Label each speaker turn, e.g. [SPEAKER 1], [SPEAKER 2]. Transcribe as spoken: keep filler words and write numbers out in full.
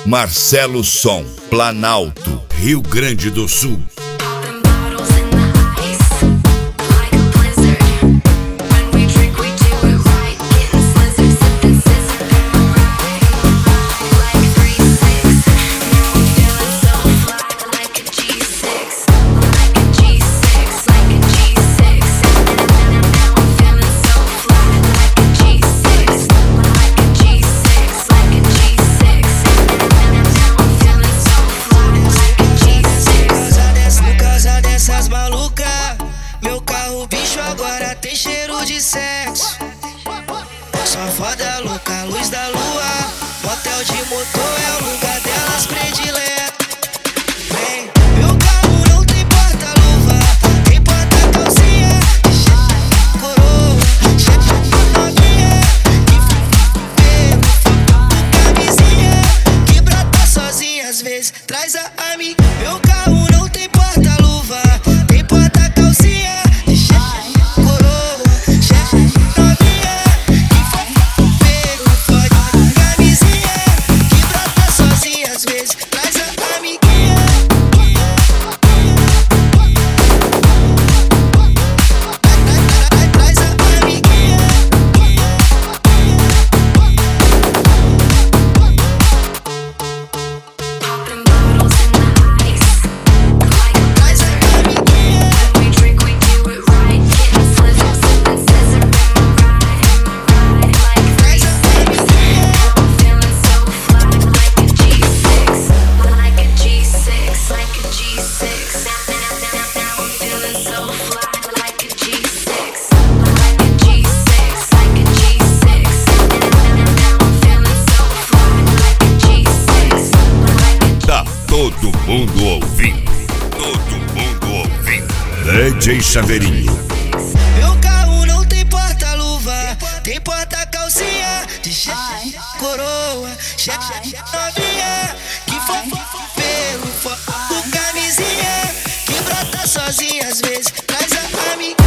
[SPEAKER 1] Marcelo Som, Planalto, Rio Grande do Sul.
[SPEAKER 2] Agora tem cheiro de sexo. Só foda louca, luz da lua. Motel de motor é o lugar delas predileto. Vem, meu carro não tem porta-luva, tem porta-calcinha, coroa, novinha, que camisinha, que brota sozinha às vezes, traz a amiga. Meu carro não tem porta-luva, tem porta-calcinha,
[SPEAKER 1] todo mundo ouvindo, todo mundo ouvindo. D J Chaveirinho.
[SPEAKER 2] Meu carro não tem porta-luva, tem porta-calcinha, de chefe, coroa, chefe, novinha, que fofa pelo fofa, camisinha, que brota sozinha às vezes, traz a amiga.